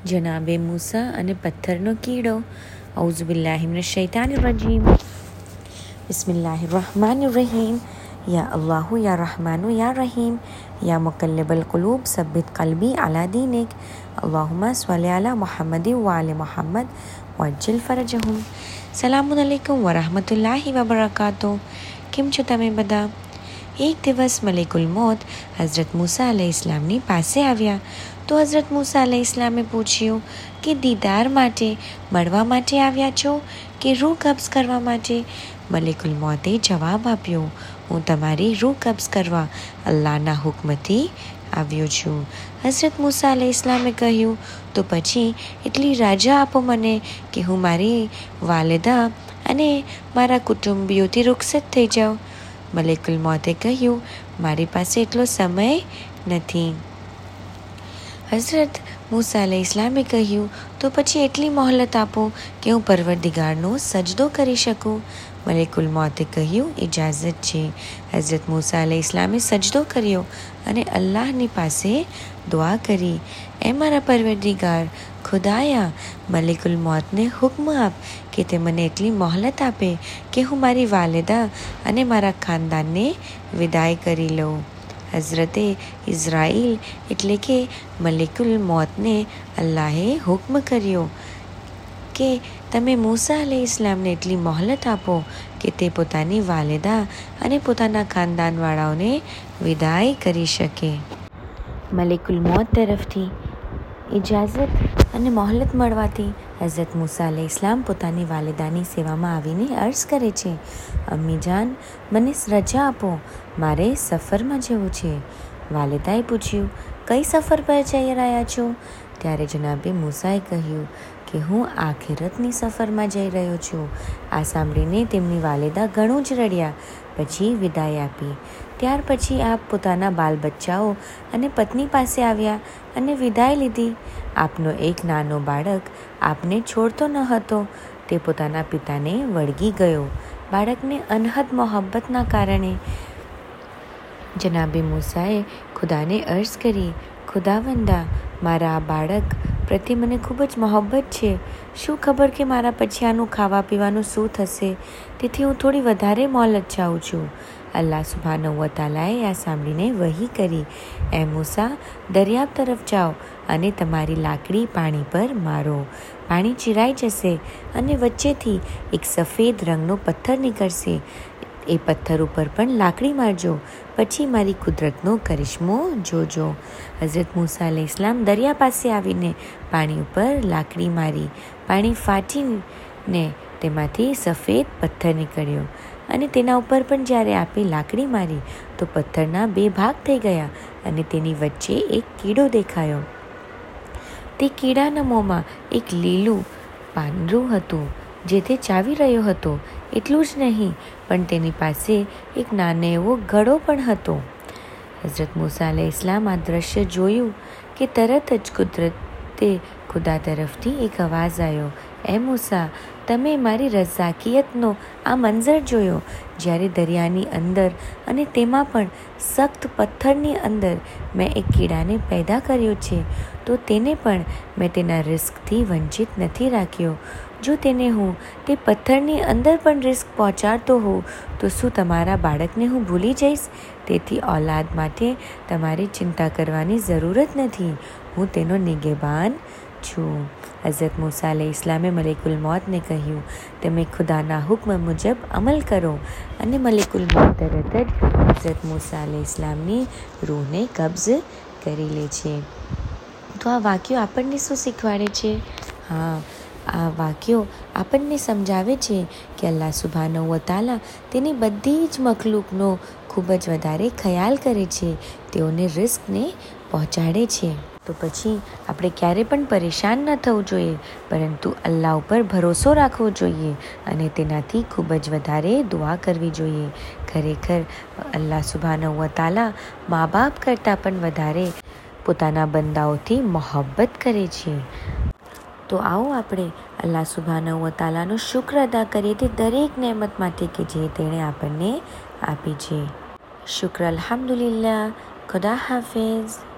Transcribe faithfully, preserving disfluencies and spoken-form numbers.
જનાબે મૂસા અને પથ્થરનો કીડો. ઔઝુ બિલ્લાહિ મિનશ શૈતાનિર રજીમ. બિસ્મિલ્લાહિર રહમાનિર રહીમ. યા અલ્લાહુ યા રહમાનુ યા રહીમ. યા મુકલ્લિબલ કુલૂબ સબ્બિત કલ્બી અલા દીનિક. અલ્લાहुम्मा સ્વલ્લી અલા મુહમ્મદિ વ આલિ મુહમ્મદ વઅજ્જિલ ફરજહુમ. સલામુન અલૈકુમ વરહમતુલ્લાહિ વબરકાતુહ. કેમ છો તમે બધા? એક દિવસ મલેકુલ મોત હઝરત મૂસા અલૈહિસ્સલામની પાસે આવ્યા તો હઝરત મૂસા અલૈહિસ્સલામે પૂછ્યું કે દીદાર માટે મળવા માટે આવ્યા છો કે રૂહ કબ્ઝ કરવા માટે? મલેકુલ મોતે જવાબ આપ્યો, હું તમારી રૂહ કબ્ઝ કરવા અલ્લાહના હુકમથી આવ્યો છું. હઝરત મૂસા અલૈહિસ્સલામે કહ્યું, તો પછી એટલી રજા આપો મને કે હું મારી વાલિદા અને મારા કુટુંબીઓથી રૂખસત થઈ જાઉં. મલેકુલ મોતે કહ્યું, મારી પાસે એટલો સમય નથી. હઝરત મૂસા અલૈહિસ્સલામે કહ્યું, તો પછી એટલી મોહલત આપો કે હું પરવરદિગારનો સજદો કરી શકું. મલેકુલ મોતે કહ્યું, ઇજાઝત છે. હઝરત મૂસા અલૈહિસ્સલામે સજદો કર્યો અને અલ્લાહની પાસે દુઆ કરી, એ મારા પરવરદિગાર ખુદાયા, મલેકુલ મોતને હુક્મ આપ કે તે મને એટલી મોહલત આપે કે હું મારી વાલિદા અને મારા ખાનદાનને વિદાય કરી લઉં. હઝરતે ઇઝરાઈલ એટલે કે મલેકુલ મોતને અલ્લાહે હુક્મ કર્યો કે તમે મૂસા અલૈહિસ્સલામને એટલી મોહલત આપો કે તે પોતાની વાલિદા અને પોતાના ખાનદાનવાળાઓને વિદાય કરી શકે. મલેકુલ મોત તરફથી ઇજાઝત અને મોહલત મળવાથી હઝરત મૂસા અલૈહિસ્સલામ પોતાની વાલિદાની સેવામાં આવીને અર્ઝ કરે છે, અમ્મી જાન, મને રજા આપો, મારે સફરમાં જવું છે. વાલિદાએ પૂછ્યું, કઈ સફર પર જઈ રહ્યા છો? ત્યારે જનાબે મૂસાએ કહ્યું કે હું આખિરતની સફરમાં જઈ રહ્યો છું. આ સાંભળીને તેમની વાલિદા ઘણું જ રડ્યા. પછી વિદાય આપી. ત્યાર પછી આપ પોતાના બાલ બચ્ચાઓ અને પત્ની પાસે આવ્યા અને વિદાય લીધી. આપનો એક નાનો બાળક આપને છોડતો ન હતો. તે પોતાના પિતાને વળગી ગયો. બાળકને અનહદ મોહબ્બતના કારણે. જનાબે મૂસાએ ખુદાને અર્ઝ કરી, ખુદાવંદા, મારા આ બાળક પ્રત્યે મને ખૂબ જ મોહબ્બત છે. શું ખબર કે મારા પછી આનું ખાવા પીવાનું શું થશે? તેથી હું થોડી વધારે મોહલત ચાહું છું. અલ્લાહ સુબ્હાનહુ વ તઆલાએ આ સાંભળીને વહી કરી, એ મૂસા, દરિયા તરફ જાઓ અને તમારી લાકડી પાણી પર મારો. પાણી ચીરાઈ જશે અને વચ્ચેથી એક સફેદ રંગનો પથ્થર નીકળશે. એ પથ્થર ઉપર પણ લાકડી મારજો. પછી મારી કુદરતનો કરિશ્મો જોજો. હઝરત મૂસા અલૈહિસ્સલામ દરિયા પાસે આવીને પાણી ઉપર લાકડી મારી. પાણી ફાટીને તેમાંથી સફેદ પથ્થર નીકળ્યો અને તેના ઉપર પણ જ્યારે આપે લાકડી મારી તો પથ્થરના બે ભાગ થઈ ગયા અને તેની વચ્ચે એક કીડો દેખાયો. તે કીડાના મોંમાં એક લીલું પાંદડું હતું જે તે ચાવી રહ્યો હતો. એટલું જ નહીં, પણ તેની પાસે એક નાનો એવો ઘડો પણ હતો. હઝરત મૂસા અલૈહિસ્સલામ આ દ્રશ્ય જોયું કે તરત જ કુદરતે ખુદા તરફથી એક અવાજ આવ્યો, એ મૂસા, તમે મારી રઝાકિયતનો આ મંઝર જોયો. જ્યારે દરિયાની અંદર અને તેમાં પણ સખ્ત પથ્થરની અંદર મેં એક કીડાને પેદા કર્યો છે, તો તેને પણ મેં તેના રિસ્કથી વંચિત નથી રાખ્યો. જો તેને હું તે પથ્થરની અંદર પણ રિસ્ક પહોંચાડતો હોઉં તો શું તમારા બાળકને હું ભૂલી જઈશ? તેથી ઔલાદ માટે તમારે ચિંતા કરવાની જરૂરત નથી. હું તેનો નિગેબાન છું. હઝરત મૂસા અલૈહિસ્સલામે મલેકુલ મોતને કહ્યું, તમે ખુદાના હુક્મ મુજબ અમલ કરો. અને મલેકુલ મોત તરત જ હઝરત મૂસા અલૈહિસ્સલામની રૂહને કબ્ઝ કરી લે છે. તો આ વાક્યો આપણને શું શીખવાડે છે? હા, આ વાક્યો આપણને સમજાવે છે કે અલ્લાહ સુબ્હાનહુ વ તઆલા તેની બધી જ મખલૂકનો ખૂબ જ વધારે ખ્યાલ કરે છે. તેઓને રિસ્કને પહોંચાડે છે. તો પછી આપણે ક્યારે પણ પરેશાન ન થવું જોઈએ, પરંતુ અલ્લાહ ઉપર ભરોસો રાખવો જોઈએ અને તેનાથી ખૂબ જ વધારે દુઆ કરવી જોઈએ. ખરેખર અલ્લાહ સુબ્હાનહુ વ તઆલા મા બાપ કરતાં પણ વધારે પોતાના બંદાઓથી મોહબ્બત કરે છે. તો આવો આપણે અલ્લાહ સુબ્હાનહુ વ તઆલાનો શુક્ર અદા કરીએ તે દરેક નેમત માટે કે જે તેણે આપણને આપી છે. શુક્ર અલ્હમ્દુલિલ્લાહ. ખુદા હાફિઝ.